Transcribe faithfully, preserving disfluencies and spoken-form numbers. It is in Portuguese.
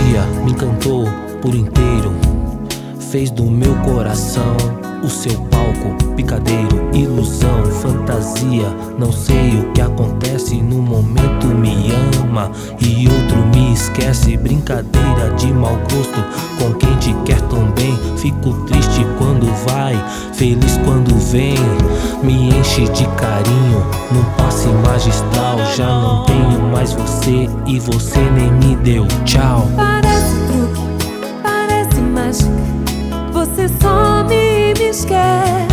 dia me encantou por inteiro, fez do meu coração o seu palco, picadeiro, ilusão, fantasia. Não sei o que acontece, no momento me ama e outro me esquece. Brincadeira de mau gosto com quem te quer tão bem. Fico triste quando vai, feliz quando vem. Me enche de carinho num passe magistral. Já não tenho mais você e você nem me deu tchau. Parece truque, parece mágica, você some e me esquece.